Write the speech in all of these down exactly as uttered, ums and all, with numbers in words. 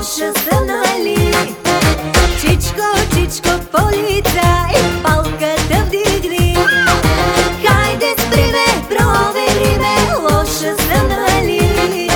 лоша съм, нали? Чичко, чичко, полицай, палката вдигни. Хайде спри ме, провери ме, лоша съм, нали?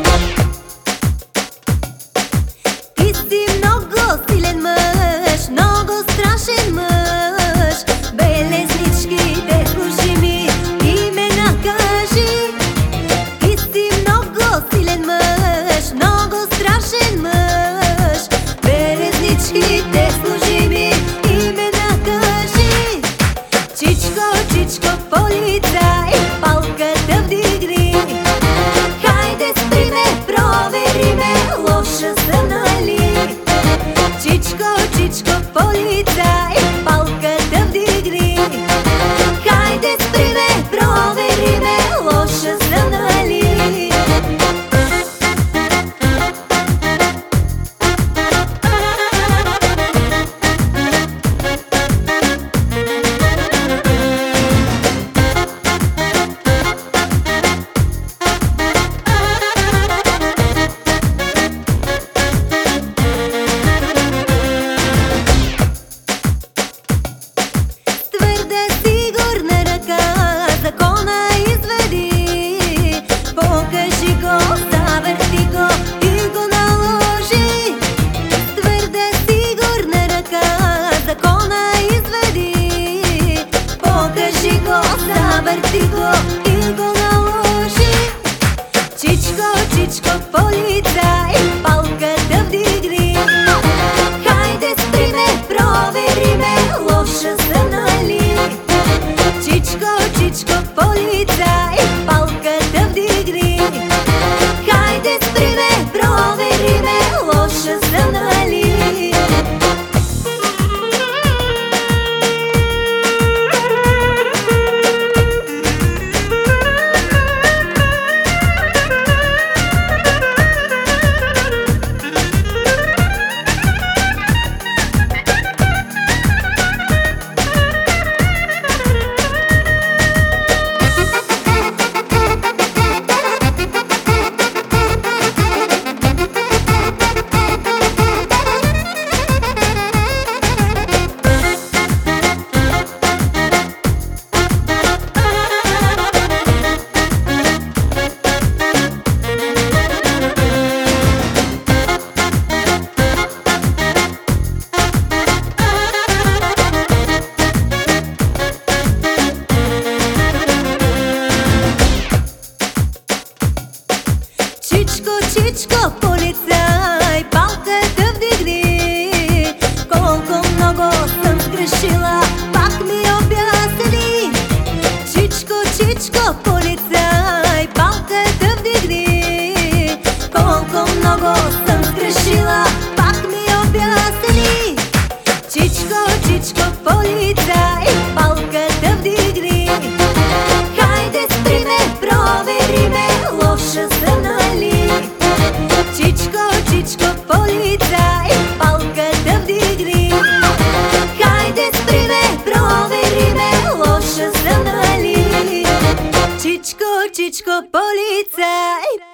Ти си много силен мъж, много страшен мъж. Белезничките служи ми и ме накажи. Ти си много силен мъж, много страшен мъж. Белезничките служи ми и ме накажи. Чичко, чичко, полицай, палката вдигни. Хайде спри ме, провери ме, лоша съм, нали? Чичко, чичко, полицай, палката вдигни. Хайде спри ме, провери ме, лоша съм, нали? Завърти го и го наложи. Чичко, чичко, полицай, палката вдигни. Хайде спри ме, провери ме, лоша съм, нали? Чичко, чичко, полицай, палката вдигни. Хайде спри ме, провери ме, лоша съм, нали? Чичко, чичко, полицай, палката вдигни. Колко много съм сгрешила, пак ми обясни. Чичко, чичко, полицай, палката вдигни. Колко много съм сгрешила, пак ми обясни. Чичко, чичко, полицай, палката вдигни. Хайде спри ме, провери ме, лоша съм, нали? Чичко, чичко, полицай, палката вдигни. Хайде спри ме, провери ме, лоша съм, нали? Чичко, чичко, полицай.